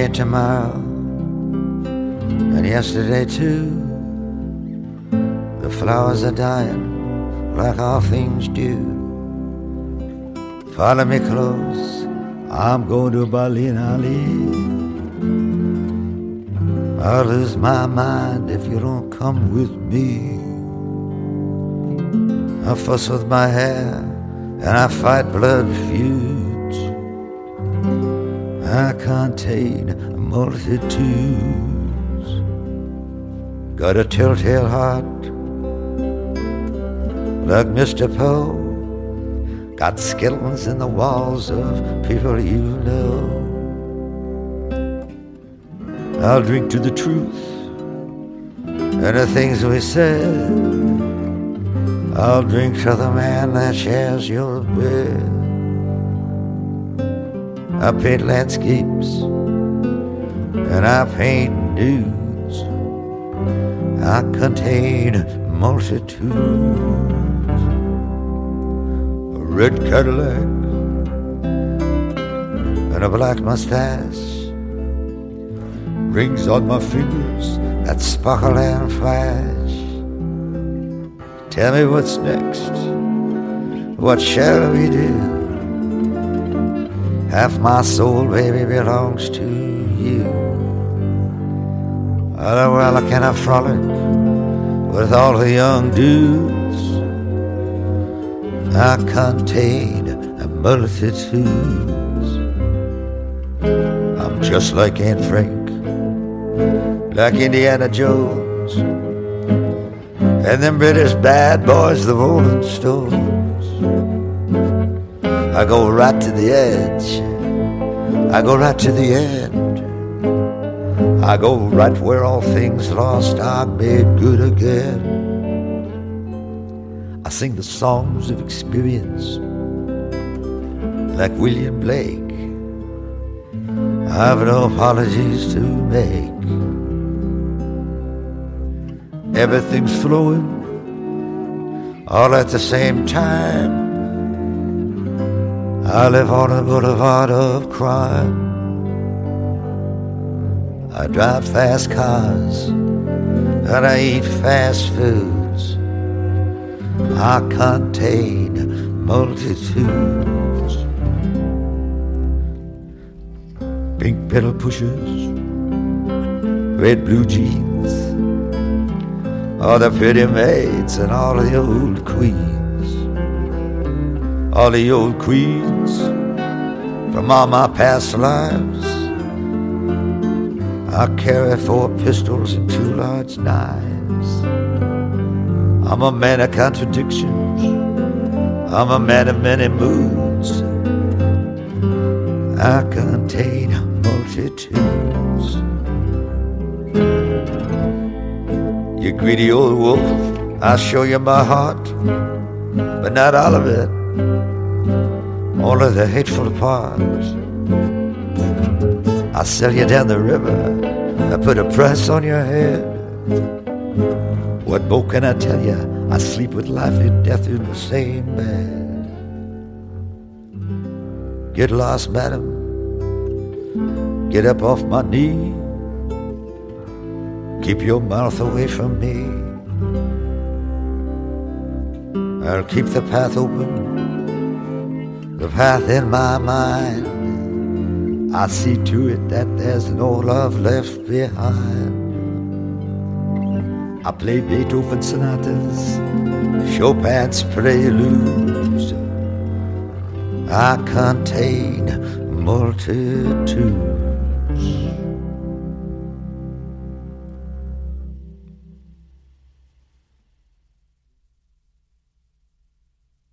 ain't tomorrow, and yesterday too. The flowers are dying like all things do. Follow me close, I'm going to Berlin, Ali. I'll lose my mind if you don't come with me. I fuss with my hair and I fight blood feuds. I contain multitudes. Got a telltale heart like Mr. Poe. Got skeletons in the walls of people you know. I'll drink to the truth and the things we said. I'll drink to the man that shares your bed. I paint landscapes and I paint nudes. I contain multitudes. A red Cadillac and a black mustache, rings on my fingers that sparkle and flash. Tell me what's next, what shall we do? Half my soul, baby, belongs to you. Oh, well, can I frolic with all the young dudes? I contain multitudes. I'm just like Aunt Frank, like Indiana Jones, and them British bad boys, the Rolling Stones. I go right to the edge, I go right to the end, I go right where all things lost are made good again. I sing the songs of experience like William Blake. I've no apologies to make. Everything's flowing all at the same time. I live on a boulevard of crime. I drive fast cars and I eat fast foods. I contain multitudes. Pink pedal pushers, red blue jeans, all the pretty maids and all the old queens. All the old queens from all my past lives. I carry 4 pistols and 2 large knives. I'm a man of contradictions, I'm a man of many moods. I contain multitudes. You greedy old wolf, I'll show you my heart, but not all of it, only the hateful parts. I'll sell you down the river, I put a price on your head. What more can I tell you? I sleep with life and death in the same bed. Get lost, madam, get up off my knee. Keep your mouth away from me. I'll keep the path open, the path in my mind. I see to it that there's no love left behind. I play Beethoven sonatas, Chopin's preludes. I contain multitudes.